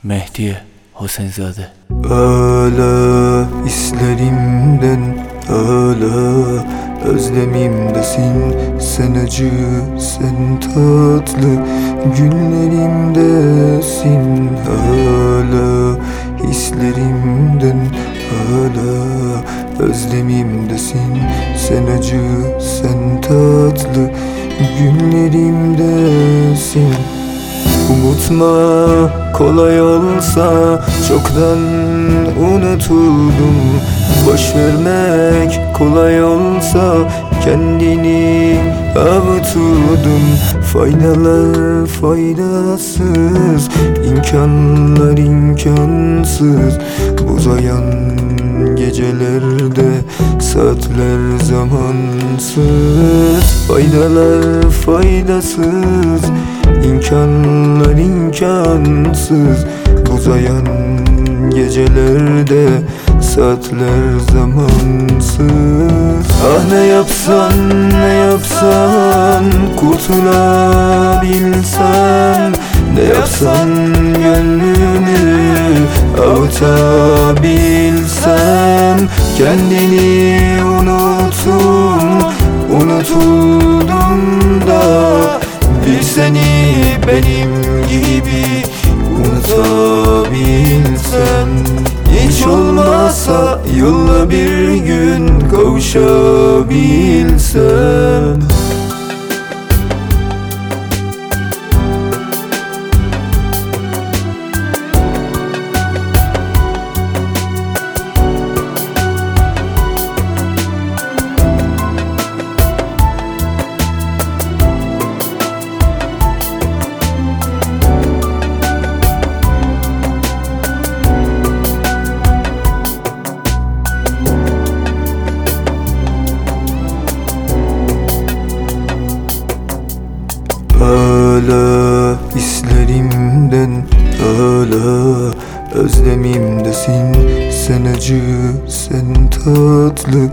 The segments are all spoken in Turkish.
Mehdi Hosenzade. Hala hislerimden, hala özlemimdesin. Sen acı, sen tatlı günlerimdesin. Hala hislerimden, hala özlemimdesin. Sen acı, sen tatlı günlerimdesin. Unutma kolay olsa çoktan unutuldum. Boş vermek kolay olsa kendini avuturdum. Faydalar faydasız, imkanlar imkansız. Uzayan gecelerde saatler zamansız. Faydalar faydasız, İmkanlar imkansız. Uzayan gecelerde saatler zamansız. Ah ne yapsan ne yapsan kurtulabilsem, ne yapsan gönlünü avutabilsem. Kendini unutuldum da bir seni benim gibi unutabilsem. Hiç olmazsa yolla bir gün kavuşabilsem. Hala hislerimden, hala özlemimdesin. Sen acı, sen tatlı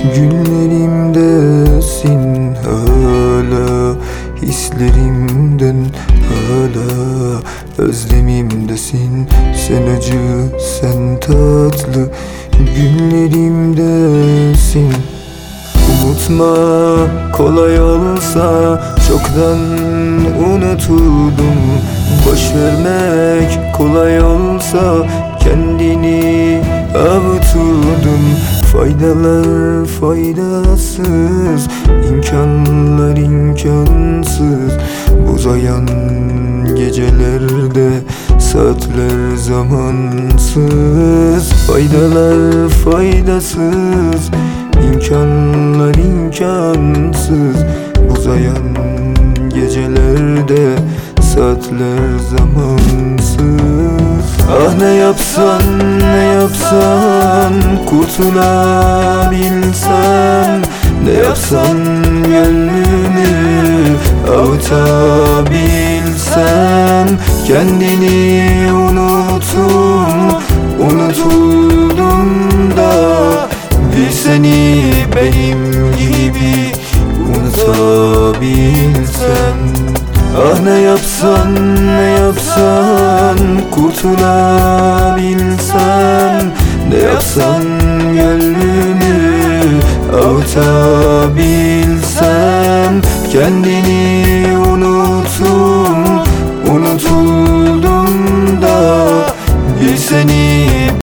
günlerimdesin. Hala hislerimden, hala özlemimdesin. Sen acı, sen tatlı günlerimdesin. Unutma kolay olsa çoktan unutuldum. Boş vermek kolay olsa kendini avuturdum. Faydalar faydasız, imkanlar imkansız. Uzayan gecelerde saatler zamansız. Faydalar faydasız, İmkanlar imkansız. Uzayan gecelerde saatler zamansız. Ah ne yapsan ne yapsan kurtulabilsem, ne yapsan gönlünü avutabilsem. Kendini unutuldum da bir seni benim gibi unutabilsem. Ah ne yapsan ne yapsan kurtulabilsem, ne yapsan gönlünü avutabilsem. Kendini